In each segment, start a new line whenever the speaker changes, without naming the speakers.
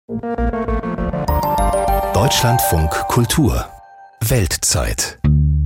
Deutschlandfunk Kultur Weltzeit.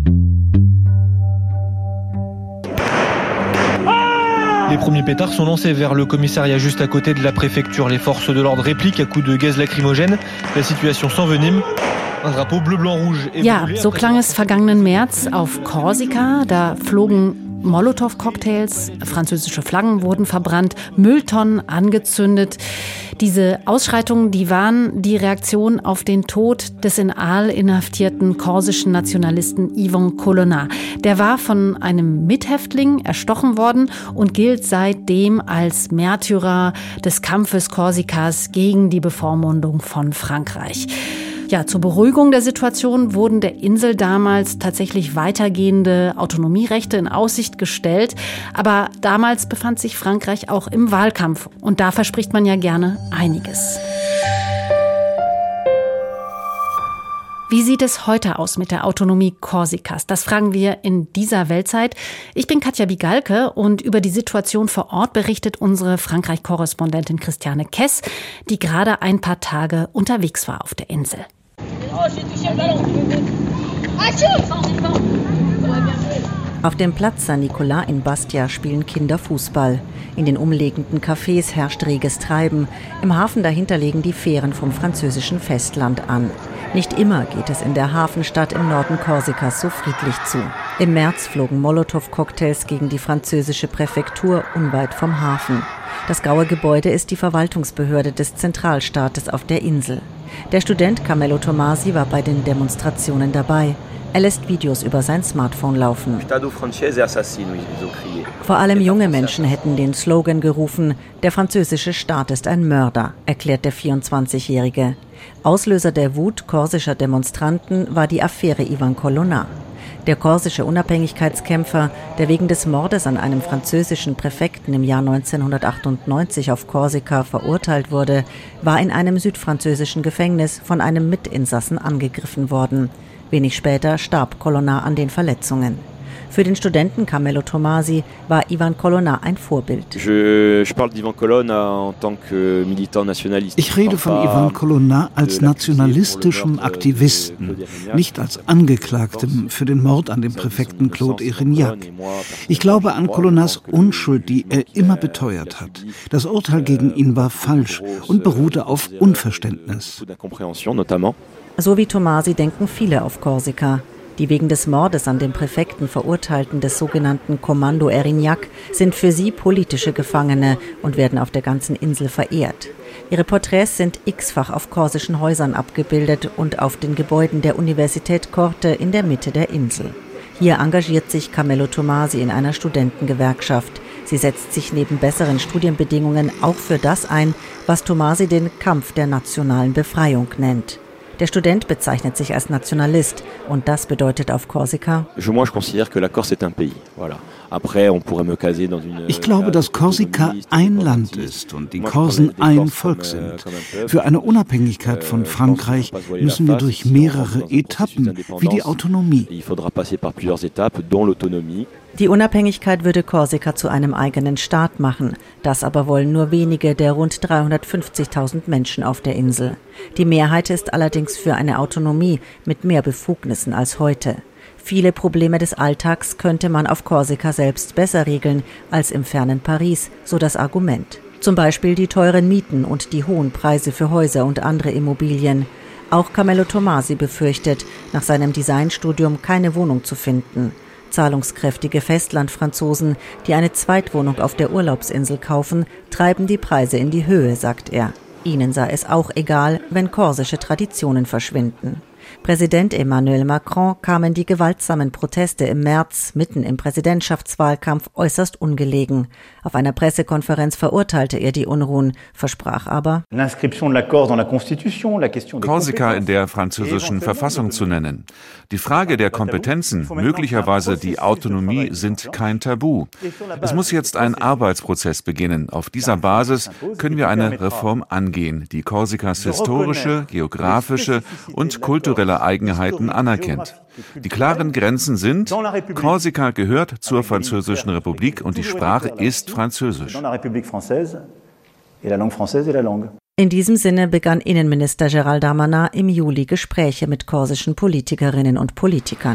Les premiers pétards sont lancés vers le commissariat juste à côté de la préfecture. Les forces de l'ordre répliquent à coups de gaz lacrymogène. La situation s'envenime. Ein Drapeau bleu-blanc-rouge.
Ja, so klang es vergangenen März auf Korsika. Da flogen Molotow-Cocktails, französische Flaggen wurden verbrannt, Mülltonnen angezündet. Diese Ausschreitungen, die waren die Reaktion auf den Tod des in Aal inhaftierten korsischen Nationalisten Yvan Colonna. Der war von einem Mithäftling erstochen worden und gilt seitdem als Märtyrer des Kampfes Korsikas gegen die Bevormundung von Frankreich. Ja, zur Beruhigung der Situation wurden der Insel damals tatsächlich weitergehende Autonomierechte in Aussicht gestellt. Aber damals befand sich Frankreich auch im Wahlkampf. Und da verspricht man ja gerne einiges. Wie sieht es heute aus mit der Autonomie Korsikas? Das fragen wir in dieser Weltzeit. Ich bin Katja Bigalke und über die Situation vor Ort berichtet unsere Frankreich-Korrespondentin Christiane Kess, die gerade ein paar Tage unterwegs war auf der Insel.
Auf dem Platz Saint-Nicolas in Bastia spielen Kinder Fußball. In den umliegenden Cafés herrscht reges Treiben. Im Hafen dahinter legen die Fähren vom französischen Festland an. Nicht immer geht es in der Hafenstadt im Norden Korsikas so friedlich zu. Im März flogen Molotow-Cocktails gegen die französische Präfektur unweit vom Hafen. Das graue Gebäude ist die Verwaltungsbehörde des Zentralstaates auf der Insel. Der Student Carmelo Tomasi war bei den Demonstrationen dabei. Er lässt Videos über sein Smartphone laufen. Vor allem junge Menschen hätten den Slogan gerufen, der französische Staat ist ein Mörder, erklärt der 24-Jährige. Auslöser der Wut korsischer Demonstranten war die Affäre Yvan Colonna. Der korsische Unabhängigkeitskämpfer, der wegen des Mordes an einem französischen Präfekten im Jahr 1998 auf Korsika verurteilt wurde, war in einem südfranzösischen Gefängnis von einem Mitinsassen angegriffen worden. Wenig später starb Colonna an den Verletzungen. Für den Studenten Carmelo Tomasi war Yvan Colonna ein Vorbild.
Ich rede von Yvan Colonna als nationalistischem Aktivisten, nicht als Angeklagtem für den Mord an dem Präfekten Claude Erignac. Ich glaube an Colonnas Unschuld, die er immer beteuert hat. Das Urteil gegen ihn war falsch und beruhte auf Unverständnis.
So wie Tomasi denken viele auf Korsika. Die wegen des Mordes an dem Präfekten Verurteilten des sogenannten Kommando Erignac sind für sie politische Gefangene und werden auf der ganzen Insel verehrt. Ihre Porträts sind x-fach auf korsischen Häusern abgebildet und auf den Gebäuden der Universität Corte in der Mitte der Insel. Hier engagiert sich Carmelo Tomasi in einer Studentengewerkschaft. Sie setzt sich neben besseren Studienbedingungen auch für das ein, was Tomasi den Kampf der nationalen Befreiung nennt. Der Student bezeichnet sich als Nationalist und das bedeutet auf Korsika:
Ich glaube, dass Korsika ein Land ist und die Korsen ein Volk sind. Für eine Unabhängigkeit von Frankreich müssen wir durch mehrere Etappen, wie die Autonomie.
Die Unabhängigkeit würde Korsika zu einem eigenen Staat machen. Das aber wollen nur wenige der rund 350.000 Menschen auf der Insel. Die Mehrheit ist allerdings für eine Autonomie mit mehr Befugnissen als heute. Viele Probleme des Alltags könnte man auf Korsika selbst besser regeln als im fernen Paris, so das Argument. Zum Beispiel die teuren Mieten und die hohen Preise für Häuser und andere Immobilien. Auch Carmelo Tomasi befürchtet, nach seinem Designstudium keine Wohnung zu finden. Zahlungskräftige Festlandfranzosen, die eine Zweitwohnung auf der Urlaubsinsel kaufen, treiben die Preise in die Höhe, sagt er. Ihnen sei es auch egal, wenn korsische Traditionen verschwinden. Präsident Emmanuel Macron kamen die gewaltsamen Proteste im März mitten im Präsidentschaftswahlkampf äußerst ungelegen. Auf einer Pressekonferenz verurteilte er die Unruhen, versprach aber,
Korsika in der französischen Verfassung zu nennen. Die Frage der Kompetenzen, möglicherweise die Autonomie, sind kein Tabu. Es muss jetzt ein Arbeitsprozess beginnen. Auf dieser Basis können wir eine Reform angehen, die Korsikas historische, geografische und kulturelle Eigenheiten anerkennt. Die klaren Grenzen sind: Korsika gehört zur Französischen Republik und die Sprache ist Französisch.
In diesem Sinne begann Innenminister Gérald Darmanin im Juli Gespräche mit korsischen Politikerinnen und Politikern.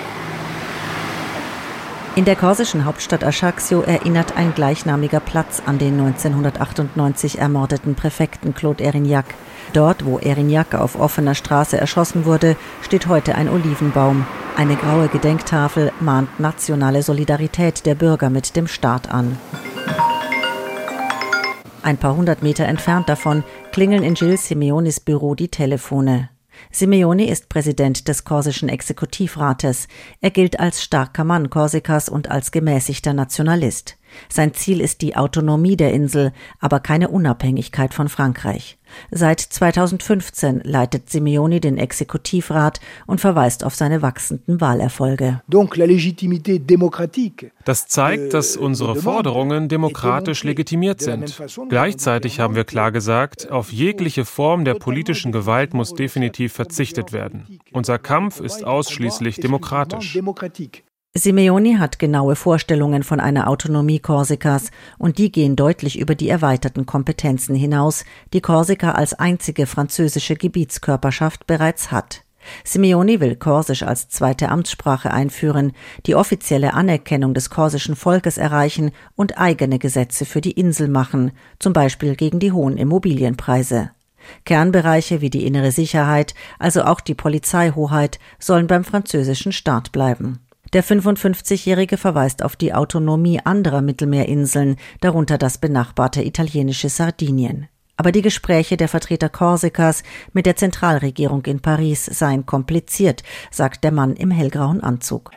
In der korsischen Hauptstadt Ajaccio erinnert ein gleichnamiger Platz an den 1998 ermordeten Präfekten Claude Erignac. Dort, wo Erignac auf offener Straße erschossen wurde, steht heute ein Olivenbaum. Eine graue Gedenktafel mahnt nationale Solidarität der Bürger mit dem Staat an. Ein paar hundert Meter entfernt davon klingeln in Gilles Simeonis Büro die Telefone. Simeoni ist Präsident des korsischen Exekutivrates. Er gilt als starker Mann Korsikas und als gemäßigter Nationalist. Sein Ziel ist die Autonomie der Insel, aber keine Unabhängigkeit von Frankreich. Seit 2015 leitet Simeoni den Exekutivrat und verweist auf seine wachsenden Wahlerfolge.
Das zeigt, dass unsere Forderungen demokratisch legitimiert sind. Gleichzeitig haben wir klar gesagt, auf jegliche Form der politischen Gewalt muss definitiv verzichtet werden. Unser Kampf ist ausschließlich demokratisch.
Simeoni hat genaue Vorstellungen von einer Autonomie Korsikas und die gehen deutlich über die erweiterten Kompetenzen hinaus, die Korsika als einzige französische Gebietskörperschaft bereits hat. Simeoni will Korsisch als zweite Amtssprache einführen, die offizielle Anerkennung des korsischen Volkes erreichen und eigene Gesetze für die Insel machen, zum Beispiel gegen die hohen Immobilienpreise. Kernbereiche wie die innere Sicherheit, also auch die Polizeihoheit, sollen beim französischen Staat bleiben. Der 55-Jährige verweist auf die Autonomie anderer Mittelmeerinseln, darunter das benachbarte italienische Sardinien. Aber die Gespräche der Vertreter Korsikas mit der Zentralregierung in Paris seien kompliziert, sagt der Mann im hellgrauen Anzug.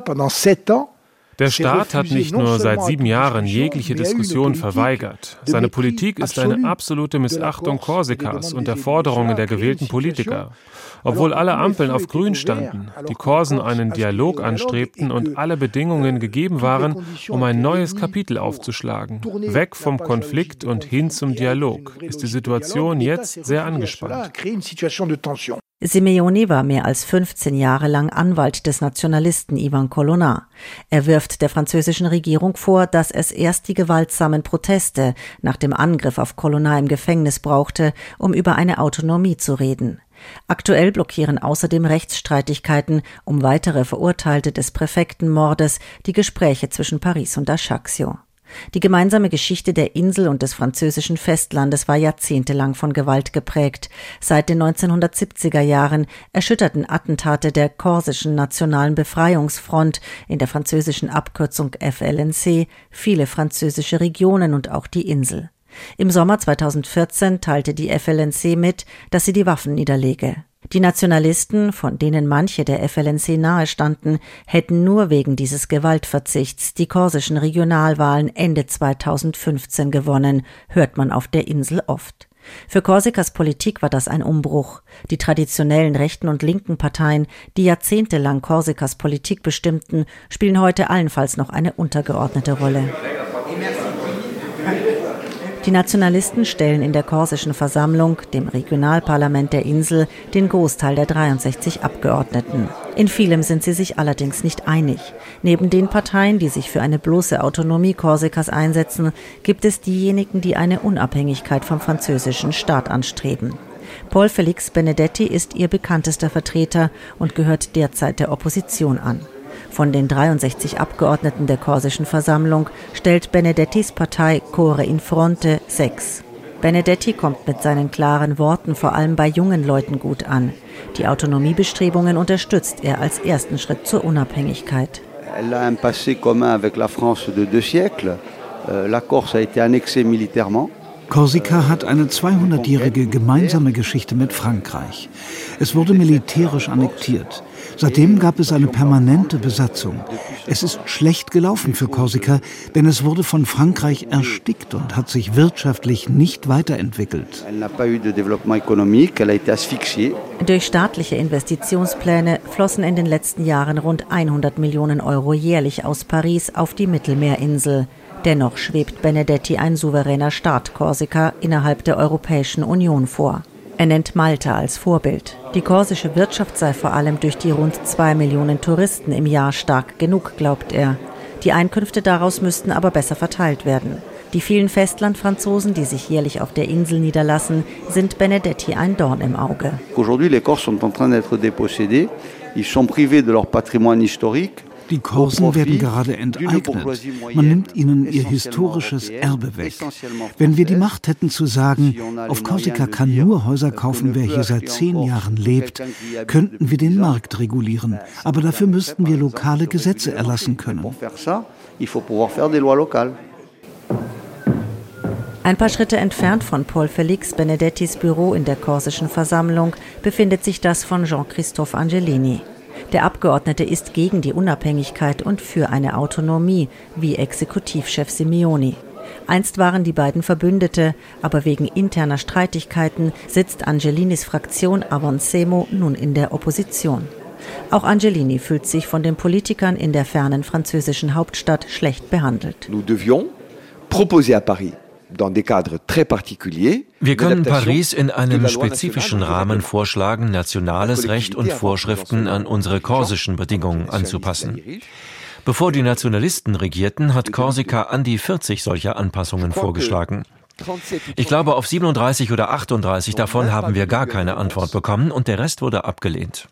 Der Staat hat nicht nur seit 7 Jahren jegliche Diskussion verweigert. Seine Politik ist eine absolute Missachtung Korsikas und der Forderungen der gewählten Politiker. Obwohl alle Ampeln auf Grün standen, die Korsen einen Dialog anstrebten und alle Bedingungen gegeben waren, um ein neues Kapitel aufzuschlagen. Weg vom Konflikt und hin zum Dialog, ist die Situation jetzt sehr angespannt.
Simeoni war mehr als 15 Jahre lang Anwalt des Nationalisten Yvan Colonna. Er wirft der französischen Regierung vor, dass es erst die gewaltsamen Proteste nach dem Angriff auf Colonna im Gefängnis brauchte, um über eine Autonomie zu reden. Aktuell blockieren außerdem Rechtsstreitigkeiten um weitere Verurteilte des Präfektenmordes die Gespräche zwischen Paris und Ajaccio. Die gemeinsame Geschichte der Insel und des französischen Festlandes war jahrzehntelang von Gewalt geprägt. Seit den 1970er Jahren erschütterten Attentate der korsischen Nationalen Befreiungsfront, in der französischen Abkürzung FLNC, viele französische Regionen und auch die Insel. Im Sommer 2014 teilte die FLNC mit, dass sie die Waffen niederlege. Die Nationalisten, von denen manche der FLNC nahestanden, hätten nur wegen dieses Gewaltverzichts die korsischen Regionalwahlen Ende 2015 gewonnen, hört man auf der Insel oft. Für Korsikas Politik war das ein Umbruch. Die traditionellen rechten und linken Parteien, die jahrzehntelang Korsikas Politik bestimmten, spielen heute allenfalls noch eine untergeordnete Rolle. Die Nationalisten stellen in der korsischen Versammlung, dem Regionalparlament der Insel, den Großteil der 63 Abgeordneten. In vielem sind sie sich allerdings nicht einig. Neben den Parteien, die sich für eine bloße Autonomie Korsikas einsetzen, gibt es diejenigen, die eine Unabhängigkeit vom französischen Staat anstreben. Paul Félix Benedetti ist ihr bekanntester Vertreter und gehört derzeit der Opposition an. Von den 63 Abgeordneten der korsischen Versammlung stellt Benedettis Partei Core in Fronte 6. Benedetti kommt mit seinen klaren Worten vor allem bei jungen Leuten gut an. Die Autonomiebestrebungen unterstützt er als ersten Schritt zur Unabhängigkeit.
Elle a un passé commun avec la France de 2 siècles. La Corse a été annexée militairement.
Korsika hat eine 200-jährige gemeinsame Geschichte mit Frankreich. Es wurde militärisch annektiert. Seitdem gab es eine permanente Besatzung. Es ist schlecht gelaufen für Korsika, denn es wurde von Frankreich erstickt und hat sich wirtschaftlich nicht weiterentwickelt.
Durch staatliche Investitionspläne flossen in den letzten Jahren rund 100 Millionen Euro jährlich aus Paris auf die Mittelmeerinsel. Dennoch schwebt Benedetti ein souveräner Staat Korsika innerhalb der Europäischen Union vor. Er nennt Malta als Vorbild. Die korsische Wirtschaft sei vor allem durch die rund 2 Millionen Touristen im Jahr stark genug, glaubt er. Die Einkünfte daraus müssten aber besser verteilt werden. Die vielen Festlandfranzosen, die sich jährlich auf der Insel niederlassen, sind Benedetti ein Dorn im Auge.
Aujourd'hui, les Corses sont en train d'être dépossédés. Ils sont privés de leur patrimoine historique.
Die Korsen werden gerade enteignet. Man nimmt ihnen ihr historisches Erbe weg. Wenn wir die Macht hätten zu sagen, auf Korsika kann nur Häuser kaufen, wer hier seit 10 Jahren lebt, könnten wir den Markt regulieren. Aber dafür müssten wir lokale Gesetze erlassen können.
Ein paar Schritte entfernt von Paul Félix Benedettis Büro in der korsischen Versammlung befindet sich das von Jean-Christophe Angelini. Der Abgeordnete ist gegen die Unabhängigkeit und für eine Autonomie, wie Exekutivchef Simeoni. Einst waren die beiden Verbündete, aber wegen interner Streitigkeiten sitzt Angelinis Fraktion Avancemo nun in der Opposition. Auch Angelini fühlt sich von den Politikern in der fernen französischen Hauptstadt schlecht behandelt.
Nous devions proposer à Paris.
Wir können Paris in einem spezifischen Rahmen vorschlagen, nationales Recht und Vorschriften an unsere korsischen Bedingungen anzupassen. Bevor die Nationalisten regierten, hat Korsika an die 40 solcher Anpassungen vorgeschlagen. Ich glaube, auf 37 oder 38 davon haben wir gar keine Antwort bekommen und der Rest wurde abgelehnt.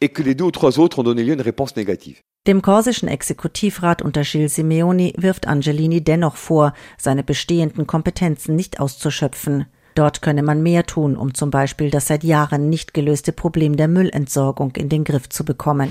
Dem korsischen Exekutivrat unter Gilles Simeoni wirft Angelini dennoch vor, seine bestehenden Kompetenzen nicht auszuschöpfen. Dort könne man mehr tun, um zum Beispiel das seit Jahren nicht gelöste Problem der Müllentsorgung in den Griff zu bekommen.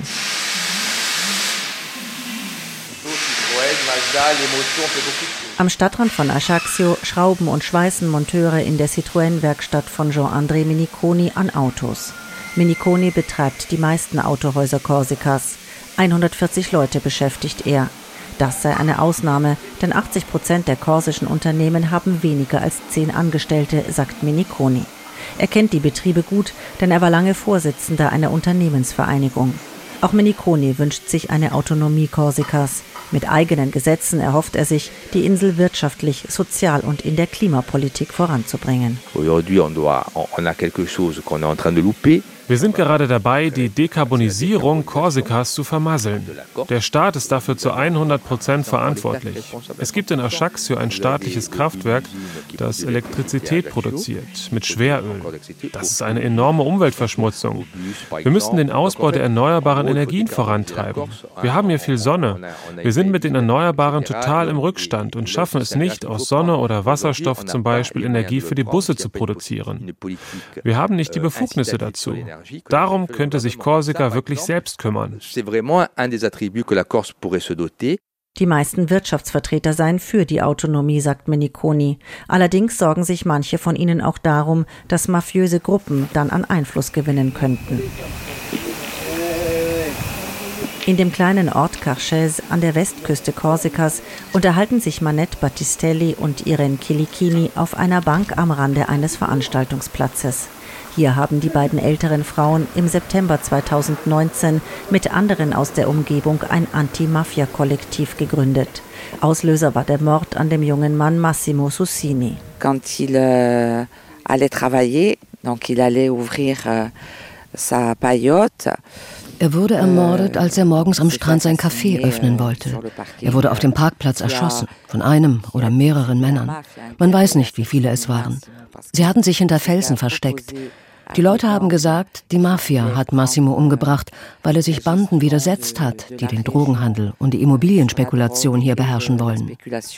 Am Stadtrand von Ajaccio schrauben und schweißen Monteure in der Citroën-Werkstatt von Jean-André Miniconi an Autos. Miniconi betreibt die meisten Autohäuser Korsikas. 140 Leute beschäftigt er. Das sei eine Ausnahme, denn 80% der korsischen Unternehmen haben weniger als 10 Angestellte, sagt Miniconi. Er kennt die Betriebe gut, denn er war lange Vorsitzender einer Unternehmensvereinigung. Auch Miniconi wünscht sich eine Autonomie Korsikas. Mit eigenen Gesetzen erhofft er sich, die Insel wirtschaftlich, sozial und in der Klimapolitik voranzubringen.
Wir sind gerade dabei, die Dekarbonisierung Korsikas zu vermasseln. Der Staat ist dafür zu 100% verantwortlich. Es gibt in Ajaccio ein staatliches Kraftwerk, das Elektrizität produziert, mit Schweröl. Das ist eine enorme Umweltverschmutzung. Wir müssen den Ausbau der erneuerbaren Energien vorantreiben. Wir haben hier viel Sonne. Wir sind mit den Erneuerbaren total im Rückstand und schaffen es nicht, aus Sonne oder Wasserstoff zum Beispiel Energie für die Busse zu produzieren. Wir haben nicht die Befugnisse dazu. Darum könnte sich Korsika wirklich selbst kümmern.
Die meisten Wirtschaftsvertreter seien für die Autonomie, sagt Miniconi. Allerdings sorgen sich manche von ihnen auch darum, dass mafiöse Gruppen dann an Einfluss gewinnen könnten. In dem kleinen Ort Carcès an der Westküste Korsikas unterhalten sich Manette Battistelli und Irene Chilichini auf einer Bank am Rande eines Veranstaltungsplatzes. Hier haben die beiden älteren Frauen im September 2019 mit anderen aus der Umgebung ein Anti-Mafia-Kollektiv gegründet. Auslöser war der Mord an dem jungen Mann Massimo Susini.
Quand il allait travailler, donc il allait ouvrir sa paillote.
Er wurde ermordet, als er morgens am Strand sein Café öffnen wollte. Er wurde auf dem Parkplatz erschossen, von einem oder mehreren Männern. Man weiß nicht, wie viele es waren. Sie hatten sich hinter Felsen versteckt. Die Leute haben gesagt, die Mafia hat Massimo umgebracht, weil er sich Banden widersetzt hat, die den Drogenhandel und die Immobilienspekulation hier beherrschen wollen.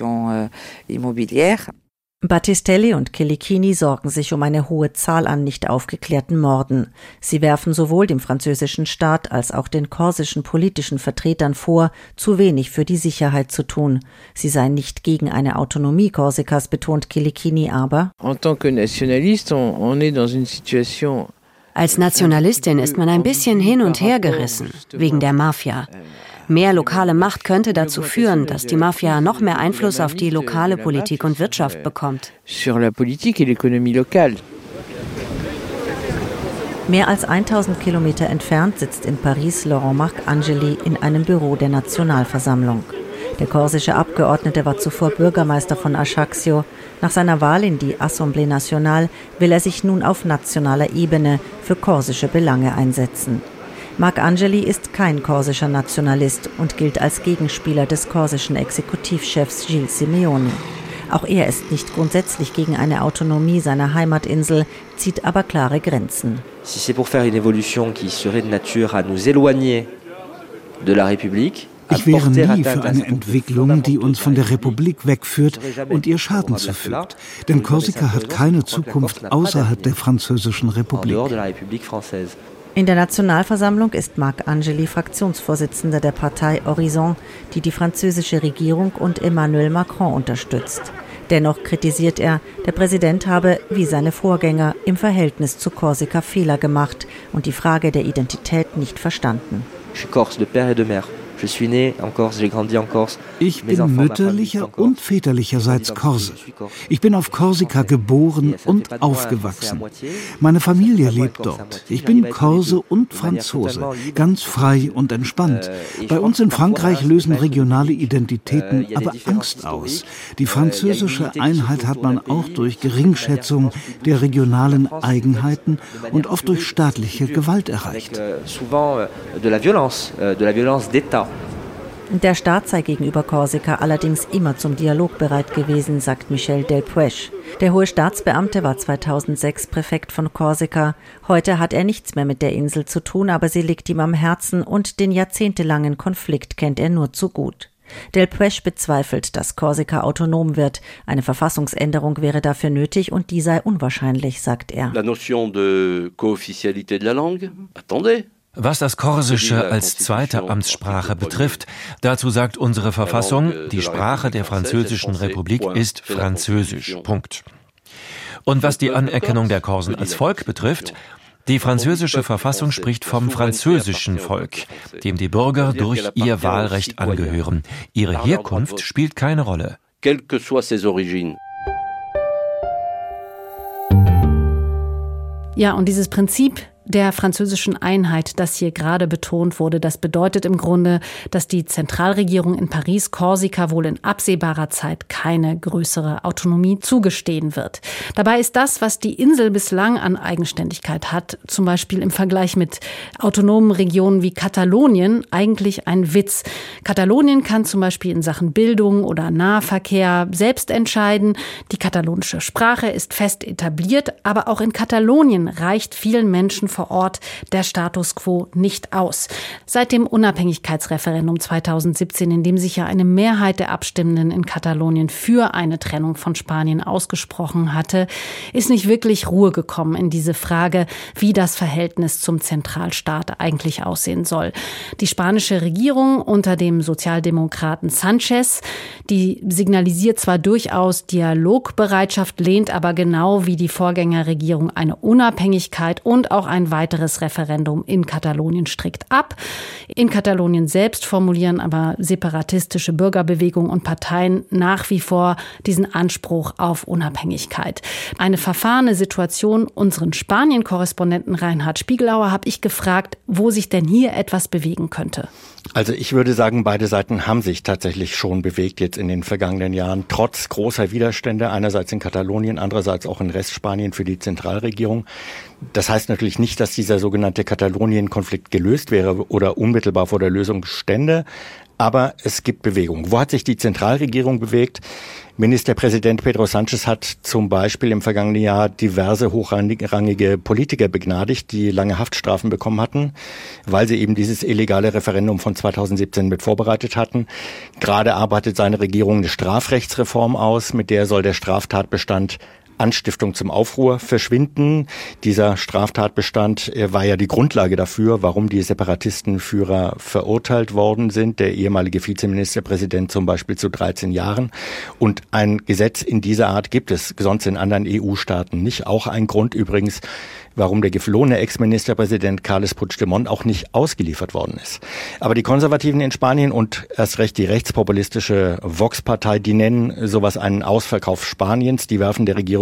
Battistelli und Chilichini sorgen sich um eine hohe Zahl an nicht aufgeklärten Morden. Sie werfen sowohl dem französischen Staat als auch den korsischen politischen Vertretern vor, zu wenig für die Sicherheit zu tun. Sie seien nicht gegen eine Autonomie Korsikas, betont Chilichini, aber
als Nationalistin ist man ein bisschen hin und her gerissen, wegen der Mafia. Mehr lokale Macht könnte dazu führen, dass die Mafia noch mehr Einfluss auf die lokale Politik und Wirtschaft bekommt.
Mehr als 1000 Kilometer entfernt sitzt in Paris Laurent-Marc Angeli in einem Büro der Nationalversammlung. Der korsische Abgeordnete war zuvor Bürgermeister von Ajaccio. Nach seiner Wahl in die Assemblée Nationale will er sich nun auf nationaler Ebene für korsische Belange einsetzen. Marc Angeli ist kein korsischer Nationalist und gilt als Gegenspieler des korsischen Exekutivchefs Gilles Simeoni. Auch er ist nicht grundsätzlich gegen eine Autonomie seiner Heimatinsel, zieht aber klare Grenzen.
Si c'est pour faire une évolution qui serait de nature à nous éloigner de la République.
Ich wäre nie für eine Entwicklung, die uns von der Republik wegführt und ihr Schaden zufügt. Denn Korsika hat keine Zukunft außerhalb der Französischen Republik.
In der Nationalversammlung ist Marc Angeli Fraktionsvorsitzender der Partei Horizon, die die französische Regierung und Emmanuel Macron unterstützt. Dennoch kritisiert er, der Präsident habe, wie seine Vorgänger, im Verhältnis zu Korsika Fehler gemacht und die Frage der Identität nicht verstanden.
Ich bin mütterlicher und väterlicherseits Korse. Ich bin auf Korsika geboren und aufgewachsen. Meine Familie lebt dort. Ich bin Korse und Franzose, ganz frei und entspannt. Bei uns in Frankreich lösen regionale Identitäten aber Angst aus. Die französische Einheit hat man auch durch Geringschätzung der regionalen Eigenheiten und oft durch staatliche Gewalt erreicht.
Der Staat sei gegenüber Korsika allerdings immer zum Dialog bereit gewesen, sagt Michel Delpech. Der hohe Staatsbeamte war 2006 Präfekt von Korsika. Heute hat er nichts mehr mit der Insel zu tun, aber sie liegt ihm am Herzen und den jahrzehntelangen Konflikt kennt er nur zu gut. Delpech bezweifelt, dass Korsika autonom wird. Eine Verfassungsänderung wäre dafür nötig und die sei unwahrscheinlich, sagt er.
La notion de co-officialité de la langue? Attendez.
Was das Korsische als zweite Amtssprache betrifft, dazu sagt unsere Verfassung, die Sprache der Französischen Republik ist Französisch. Punkt. Und was die Anerkennung der Korsen als Volk betrifft, die französische Verfassung spricht vom französischen Volk, dem die Bürger durch ihr Wahlrecht angehören. Ihre Herkunft spielt keine Rolle.
Quelles que soient ses origines.
Ja, und dieses Prinzip der französischen Einheit, das hier gerade betont wurde, das bedeutet im Grunde, dass die Zentralregierung in Paris Korsika wohl in absehbarer Zeit keine größere Autonomie zugestehen wird. Dabei ist das, was die Insel bislang an Eigenständigkeit hat, zum Beispiel im Vergleich mit autonomen Regionen wie Katalonien, eigentlich ein Witz. Katalonien kann zum Beispiel in Sachen Bildung oder Nahverkehr selbst entscheiden. Die katalonische Sprache ist fest etabliert, aber auch in Katalonien reicht vielen Menschen vor Ort der Status quo nicht aus. Seit dem Unabhängigkeitsreferendum 2017, in dem sich ja eine Mehrheit der Abstimmenden in Katalonien für eine Trennung von Spanien ausgesprochen hatte, ist nicht wirklich Ruhe gekommen in diese Frage, wie das Verhältnis zum Zentralstaat eigentlich aussehen soll. Die spanische Regierung unter dem Sozialdemokraten Sánchez, die signalisiert zwar durchaus Dialogbereitschaft, lehnt aber genau wie die Vorgängerregierung eine Unabhängigkeit und auch ein weiteres Referendum in Katalonien strikt ab. In Katalonien selbst formulieren aber separatistische Bürgerbewegungen und Parteien nach wie vor diesen Anspruch auf Unabhängigkeit. Eine verfahrene Situation. Unseren Spanien-Korrespondenten Reinhard Spiegelauer habe ich gefragt, wo sich denn hier etwas bewegen könnte.
Also ich würde sagen, beide Seiten haben sich tatsächlich schon bewegt jetzt in den vergangenen Jahren, trotz großer Widerstände, einerseits in Katalonien, andererseits auch in Restspanien für die Zentralregierung. Das heißt natürlich nicht, dass dieser sogenannte Katalonien-Konflikt gelöst wäre oder unmittelbar vor der Lösung stände, aber es gibt Bewegung. Wo hat sich die Zentralregierung bewegt? Ministerpräsident Pedro Sánchez hat zum Beispiel im vergangenen Jahr diverse hochrangige Politiker begnadigt, die lange Haftstrafen bekommen hatten, weil sie eben dieses illegale Referendum von 2017 mit vorbereitet hatten. Gerade arbeitet seine Regierung eine Strafrechtsreform aus, mit der soll der Straftatbestand Anstiftung zum Aufruhr verschwinden. Dieser Straftatbestand war ja die Grundlage dafür, warum die Separatistenführer verurteilt worden sind. Der ehemalige Vizeministerpräsident zum Beispiel zu 13 Jahren. Und ein Gesetz in dieser Art gibt es sonst in anderen EU-Staaten nicht. Auch ein Grund übrigens, warum der geflohene Ex-Ministerpräsident Carles Puigdemont auch nicht ausgeliefert worden ist. Aber die Konservativen in Spanien und erst recht die rechtspopulistische Vox-Partei, die nennen sowas einen Ausverkauf Spaniens. Die werfen der Regierung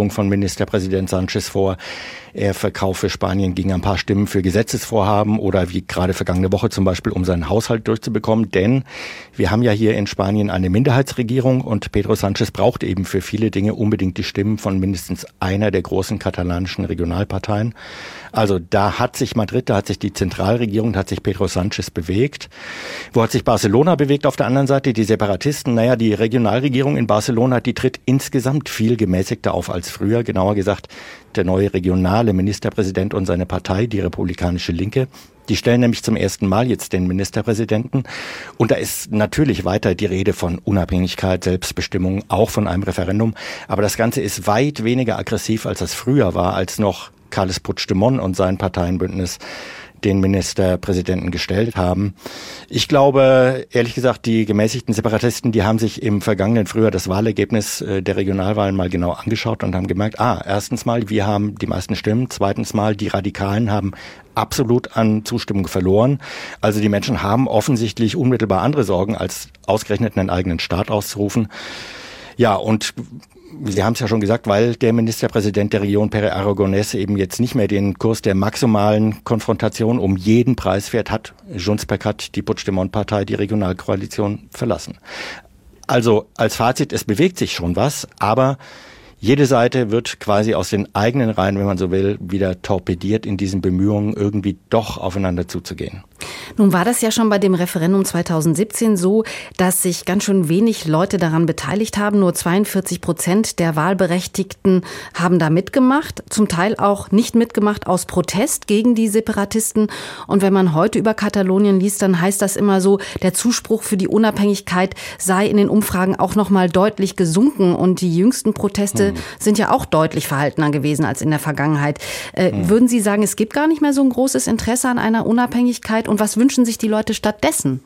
Regierung von Ministerpräsident Sanchez vor. Er verkaufe Spanien gegen ein paar Stimmen für Gesetzesvorhaben oder wie gerade vergangene Woche zum Beispiel, um seinen Haushalt durchzubekommen. Denn wir haben ja hier in Spanien eine Minderheitsregierung und Pedro Sanchez braucht eben für viele Dinge unbedingt die Stimmen von mindestens einer der großen katalanischen Regionalparteien. Also da hat sich Madrid, da hat sich die Zentralregierung, da hat sich Pedro Sanchez bewegt. Wo hat sich Barcelona bewegt auf der anderen Seite? Die Separatisten, naja, die Regionalregierung in Barcelona, die tritt insgesamt viel gemäßigter auf als früher. Genauer gesagt, der neue regionale Ministerpräsident und seine Partei, die Republikanische Linke, die stellen nämlich zum ersten Mal jetzt den Ministerpräsidenten. Und da ist natürlich weiter die Rede von Unabhängigkeit, Selbstbestimmung, auch von einem Referendum. Aber das Ganze ist weit weniger aggressiv, als das früher war, als noch Carles Puigdemont und sein Parteienbündnis den Ministerpräsidenten gestellt haben. Ich glaube, ehrlich gesagt, die gemäßigten Separatisten, die haben sich im vergangenen Frühjahr das Wahlergebnis der Regionalwahlen mal genau angeschaut und haben gemerkt, erstens mal, wir haben die meisten Stimmen, zweitens mal, die Radikalen haben absolut an Zustimmung verloren. Also die Menschen haben offensichtlich unmittelbar andere Sorgen, als ausgerechnet einen eigenen Staat auszurufen. Ja, und Sie haben es ja schon gesagt, weil der Ministerpräsident der Region, Pere Aragonés, eben jetzt nicht mehr den Kurs der maximalen Konfrontation um jeden Preis fährt, hat Junts per Cat, die Puigdemont-Partei, die Regionalkoalition verlassen. Also als Fazit, es bewegt sich schon was, aber jede Seite wird quasi aus den eigenen Reihen, wenn man so will, wieder torpediert in diesen Bemühungen, irgendwie doch aufeinander zuzugehen.
Nun war das ja schon bei dem Referendum 2017 so, dass sich ganz schön wenig Leute daran beteiligt haben. Nur 42% der Wahlberechtigten haben da mitgemacht, zum Teil auch nicht mitgemacht aus Protest gegen die Separatisten. Und wenn man heute über Katalonien liest, dann heißt das immer so, der Zuspruch für die Unabhängigkeit sei in den Umfragen auch noch mal deutlich gesunken. Und die jüngsten Proteste sind ja auch deutlich verhaltener gewesen als in der Vergangenheit. Würden Sie sagen, es gibt gar nicht mehr so ein großes Interesse an einer Unabhängigkeit? Und was wünschen sich die Leute stattdessen?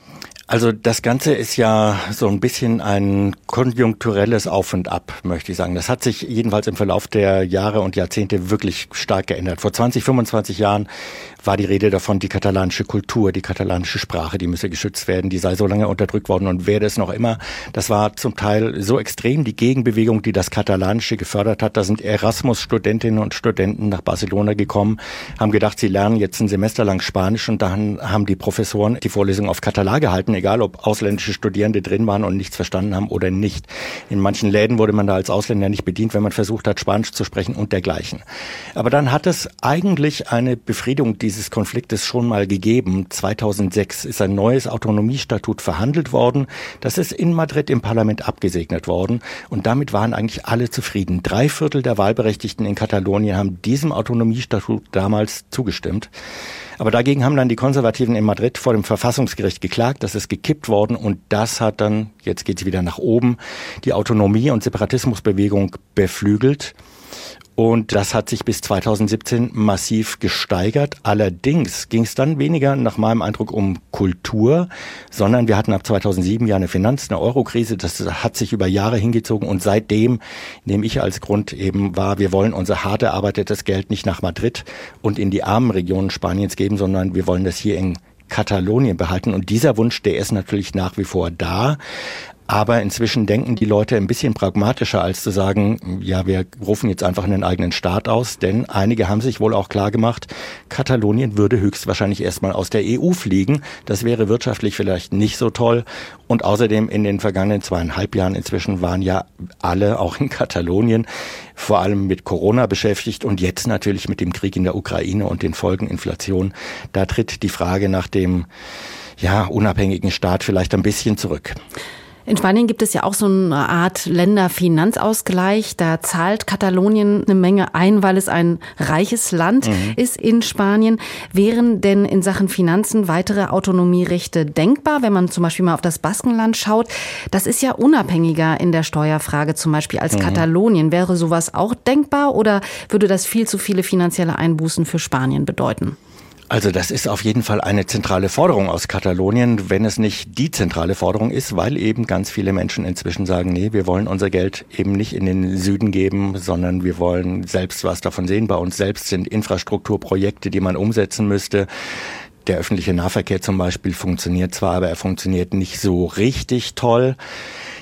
Also das Ganze ist ja so ein bisschen ein konjunkturelles Auf und Ab, möchte ich sagen. Das hat sich jedenfalls im Verlauf der Jahre und Jahrzehnte wirklich stark geändert. Vor 20, 25 Jahren war die Rede davon, die katalanische Kultur, die katalanische Sprache, die müsse geschützt werden, die sei so lange unterdrückt worden und werde es noch immer. Das war zum Teil so extrem, die Gegenbewegung, die das Katalanische gefördert hat. Da sind Erasmus-Studentinnen und Studenten nach Barcelona gekommen, haben gedacht, sie lernen jetzt ein Semester lang Spanisch und dann haben die Professoren die Vorlesung auf Katalan gehalten, egal ob ausländische Studierende drin waren und nichts verstanden haben oder nicht. In manchen Läden wurde man da als Ausländer nicht bedient, wenn man versucht hat, Spanisch zu sprechen und dergleichen. Aber dann hat es eigentlich eine Befriedung dieses Konfliktes schon mal gegeben. 2006 ist ein neues Autonomiestatut verhandelt worden. Das ist in Madrid im Parlament abgesegnet worden. Und damit waren eigentlich alle zufrieden. 3/4 der Wahlberechtigten in Katalonien haben diesem Autonomiestatut damals zugestimmt. Aber dagegen haben dann die Konservativen in Madrid vor dem Verfassungsgericht geklagt. Das ist gekippt worden und das hat dann, jetzt geht es wieder nach oben, die Autonomie- und Separatismusbewegung beflügelt. Und das hat sich bis 2017 massiv gesteigert. Allerdings ging es dann weniger, nach meinem Eindruck, um Kultur, sondern wir hatten ab 2007 ja eine Eurokrise. Das hat sich über Jahre hingezogen und seitdem nehme ich als Grund eben wahr, wir wollen unser hart erarbeitetes Geld nicht nach Madrid und in die armen Regionen Spaniens geben, sondern wir wollen das hier in Katalonien behalten. Und dieser Wunsch, der ist natürlich nach wie vor da. Aber inzwischen denken die Leute ein bisschen pragmatischer, als zu sagen, ja, wir rufen jetzt einfach einen eigenen Staat aus. Denn einige haben sich wohl auch klar gemacht, Katalonien würde höchstwahrscheinlich erstmal aus der EU fliegen. Das wäre wirtschaftlich vielleicht nicht so toll. Und außerdem in den vergangenen 2,5 Jahren inzwischen waren ja alle, auch in Katalonien, vor allem mit Corona beschäftigt und jetzt natürlich mit dem Krieg in der Ukraine und den Folgen Inflation. Da tritt die Frage nach dem unabhängigen Staat vielleicht ein bisschen zurück.
In Spanien gibt es ja auch so eine Art Länderfinanzausgleich. Da zahlt Katalonien eine Menge ein, weil es ein reiches Land ist in Spanien. Wären denn in Sachen Finanzen weitere Autonomierechte denkbar, wenn man zum Beispiel mal auf das Baskenland schaut? Das ist ja unabhängiger in der Steuerfrage zum Beispiel als Katalonien. Wäre sowas auch denkbar oder würde das viel zu viele finanzielle Einbußen für Spanien bedeuten?
Also das ist auf jeden Fall eine zentrale Forderung aus Katalonien, wenn es nicht die zentrale Forderung ist, weil eben ganz viele Menschen inzwischen sagen, nee, wir wollen unser Geld eben nicht in den Süden geben, sondern wir wollen selbst was davon sehen. Bei uns selbst sind Infrastrukturprojekte, die man umsetzen müsste. Der öffentliche Nahverkehr zum Beispiel funktioniert zwar, aber er funktioniert nicht so richtig toll.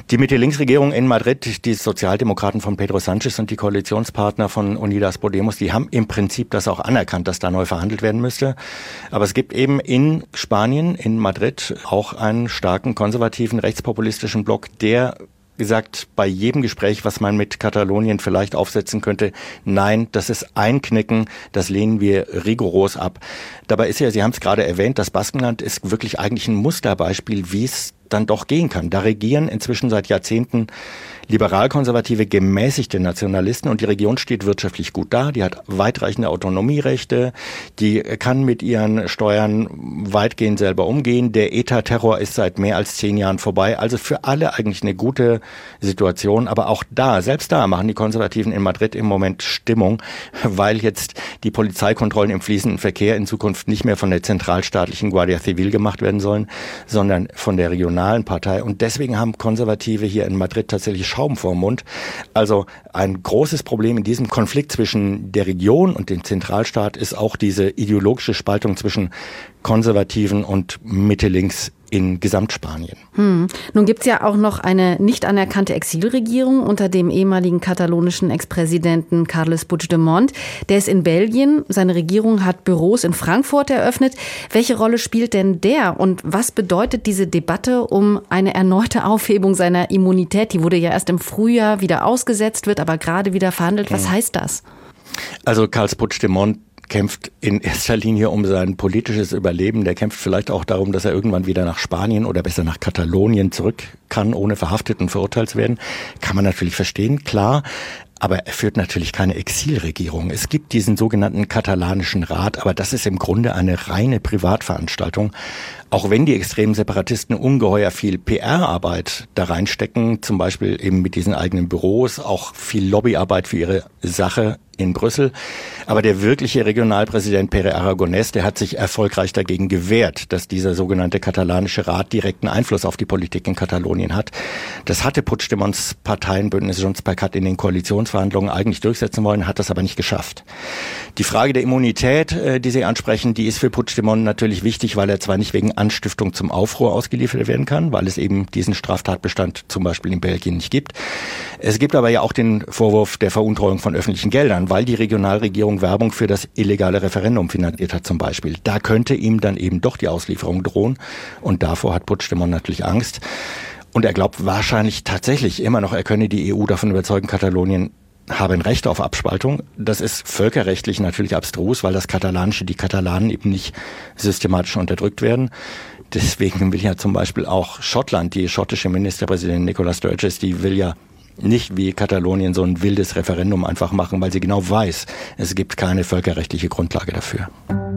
Die Mitte-Links-Regierung in Madrid, die Sozialdemokraten von Pedro Sánchez und die Koalitionspartner von Unidas Podemos, die haben im Prinzip das auch anerkannt, dass da neu verhandelt werden müsste. Aber es gibt eben in Spanien, in Madrid, auch einen starken konservativen, rechtspopulistischen Block, der gesagt, bei jedem Gespräch, was man mit Katalonien vielleicht aufsetzen könnte, nein, das ist Einknicken, das lehnen wir rigoros ab. Dabei ist ja, Sie haben es gerade erwähnt, das Baskenland ist wirklich eigentlich ein Musterbeispiel, wie es dann doch gehen kann. Da regieren inzwischen seit Jahrzehnten liberal-konservative, gemäßigte Nationalisten und die Region steht wirtschaftlich gut da. Die hat weitreichende Autonomierechte, die kann mit ihren Steuern weitgehend selber umgehen. Der ETA-Terror ist seit mehr als 10 Jahren vorbei. Also für alle eigentlich eine gute Situation. Aber auch da, selbst da machen die Konservativen in Madrid im Moment Stimmung, weil jetzt die Polizeikontrollen im fließenden Verkehr in Zukunft nicht mehr von der zentralstaatlichen Guardia Civil gemacht werden sollen, sondern von der regionalen Partei. Und deswegen haben Konservative hier in Madrid tatsächlich Schaum vorm Mund. Also ein großes Problem in diesem Konflikt zwischen der Region und dem Zentralstaat ist auch diese ideologische Spaltung zwischen Konservativen und Mitte-Links in Gesamtspanien.
Nun gibt es ja auch noch eine nicht anerkannte Exilregierung unter dem ehemaligen katalonischen Ex-Präsidenten Carles Puigdemont. Der ist in Belgien. Seine Regierung hat Büros in Frankfurt eröffnet. Welche Rolle spielt denn der? Und was bedeutet diese Debatte um eine erneute Aufhebung seiner Immunität? Die wurde ja erst im Frühjahr wieder ausgesetzt, wird aber gerade wieder verhandelt. Was heißt das?
Also Carles Puigdemont kämpft in erster Linie um sein politisches Überleben. Der kämpft vielleicht auch darum, dass er irgendwann wieder nach Spanien oder besser nach Katalonien zurück kann, ohne verhaftet und verurteilt zu werden. Kann man natürlich verstehen, klar. Aber er führt natürlich keine Exilregierung. Es gibt diesen sogenannten katalanischen Rat, aber das ist im Grunde eine reine Privatveranstaltung. Auch wenn die extremen Separatisten ungeheuer viel PR-Arbeit da reinstecken, zum Beispiel eben mit diesen eigenen Büros, auch viel Lobbyarbeit für ihre Sache in Brüssel. Aber der wirkliche Regionalpräsident Pere Aragonés, der hat sich erfolgreich dagegen gewehrt, dass dieser sogenannte katalanische Rat direkten Einfluss auf die Politik in Katalonien hat. Das hatte Puigdemonts Parteienbündnis Junts per Cat in den Koalitionsverhandlungen eigentlich durchsetzen wollen, hat das aber nicht geschafft. Die Frage der Immunität, die Sie ansprechen, die ist für Puigdemont natürlich wichtig, weil er zwar nicht wegen Anstiftung zum Aufruhr ausgeliefert werden kann, weil es eben diesen Straftatbestand zum Beispiel in Belgien nicht gibt. Es gibt aber ja auch den Vorwurf der Veruntreuung von öffentlichen Geldern, weil die Regionalregierung Werbung für das illegale Referendum finanziert hat zum Beispiel. Da könnte ihm dann eben doch die Auslieferung drohen und davor hat Puigdemont natürlich Angst. Und er glaubt wahrscheinlich tatsächlich immer noch, er könne die EU davon überzeugen, Katalonien habe ein Recht auf Abspaltung. Das ist völkerrechtlich natürlich abstrus, weil die Katalanen eben nicht systematisch unterdrückt werden. Deswegen will ja zum Beispiel auch Schottland, die schottische Ministerpräsidentin Nicola Sturgess, die will ja nicht wie Katalonien so ein wildes Referendum einfach machen, weil sie genau weiß, es gibt keine völkerrechtliche Grundlage dafür.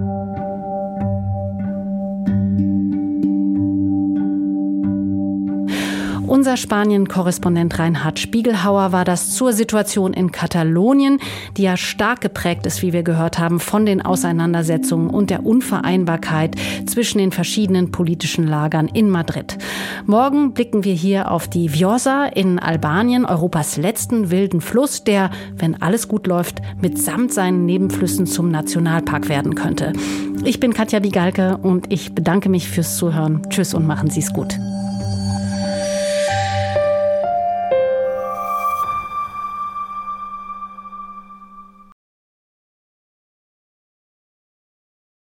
Unser Spanien-Korrespondent Reinhard Spiegelhauer war das zur Situation in Katalonien, die ja stark geprägt ist, wie wir gehört haben, von den Auseinandersetzungen und der Unvereinbarkeit zwischen den verschiedenen politischen Lagern in Madrid. Morgen blicken wir hier auf die Vjosa in Albanien, Europas letzten wilden Fluss, der, wenn alles gut läuft, mitsamt seinen Nebenflüssen zum Nationalpark werden könnte. Ich bin Katja Bigalke und ich bedanke mich fürs Zuhören. Tschüss und machen Sie es gut.